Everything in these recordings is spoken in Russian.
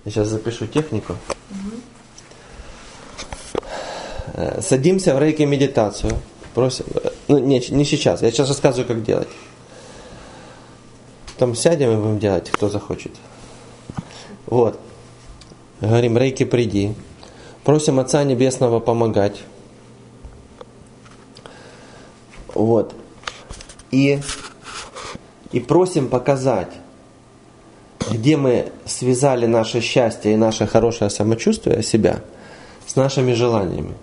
Я сейчас запишу технику. Садимся в рейки медитацию. Просим, не сейчас, я сейчас рассказываю, как делать. Потом сядем и будем делать, кто захочет. Вот. Говорим, рейки, приди. Просим Отца Небесного помогать. Вот. И просим показать, где мы связали наше счастье и наше хорошее самочувствие себя с нашими желаниями.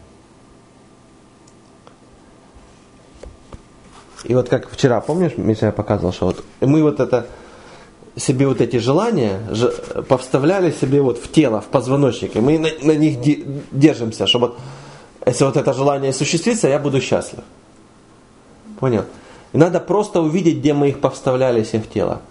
И вот как вчера, помнишь, Миша, я показывал, что вот мы вот это себе вот эти желания повставляли себе вот в тело, в позвоночник, и мы на них держимся, чтобы вот, если вот это желание осуществится, я буду счастлив. Понял? И надо просто увидеть, где мы их повставляли себе в тело.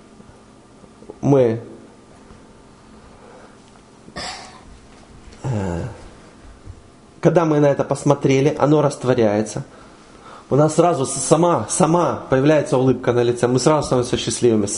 Когда мы на это посмотрели, оно растворяется. У нас сразу сама появляется улыбка на лице, мы сразу становимся счастливыми.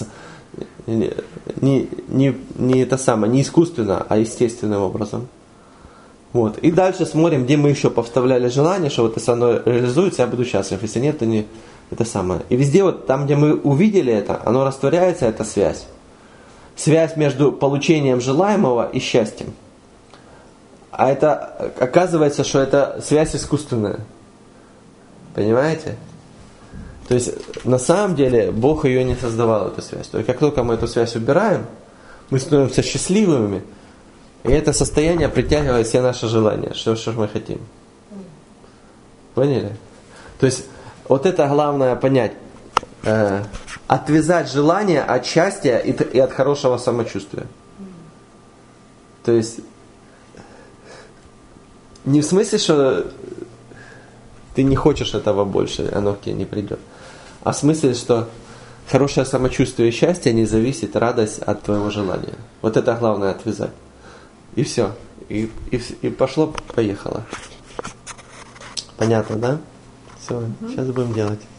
Не искусственно, а естественным образом. Вот. И дальше смотрим, где мы еще повставляли желание, что вот если оно реализуется, я буду счастлив. Если нет, то не это самое. И везде вот там, где мы увидели это, оно растворяется, это связь. Связь между получением желаемого и счастьем. А это оказывается, что это связь искусственная. Понимаете? То есть на самом деле Бог ее не создавал, эту связь. То есть как только мы эту связь убираем, мы становимся счастливыми, и это состояние притягивает все наши желания, что мы хотим. Поняли? То есть вот это главное понять. Отвязать желание от счастья и от хорошего самочувствия. То есть не в смысле, что ты не хочешь этого больше, оно к тебе не придет. А в смысле, что хорошее самочувствие и счастье не зависит, радость от твоего желания. Вот это главное отвязать. И все. И пошло, поехало. Понятно, да? Все, сейчас будем делать.